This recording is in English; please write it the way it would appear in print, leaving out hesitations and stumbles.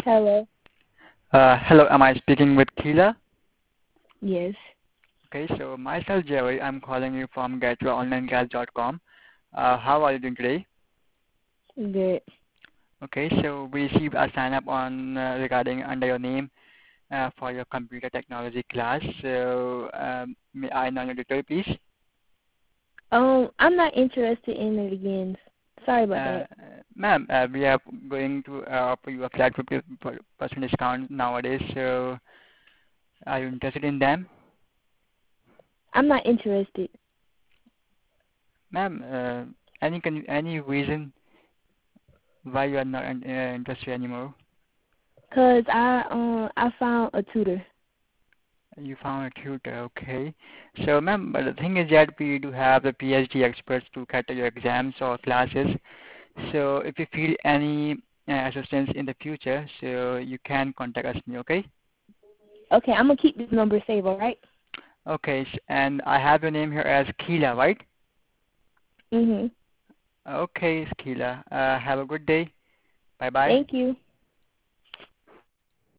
Hello. Hello, am I speaking with Keela? Yes. Okay, so myself Jerry, I'm calling you from getyoronlineclass.com. How are you doing today? Good. Okay, so we received a sign up on regarding under your name for your computer technology class. So may I know your detail, please? I'm not interested in it again. Sorry about Uh, that. Ma'am, we are going to offer you a flat 50% discount nowadays. So are you interested in them? I'm not interested Ma'am, any reason why you are not interested anymore? because I found a tutor. You found a tutor, okay. So, ma'am, but the thing is that we do have the PhD experts to cater your exams or classes. So, if you feel any assistance in the future, so you can contact us, okay? Okay, I'm gonna keep this number saved. All right. Okay, and I have your name here as Keela, right? Mhm. Okay, Keela. Have a good day. Bye bye. Thank you.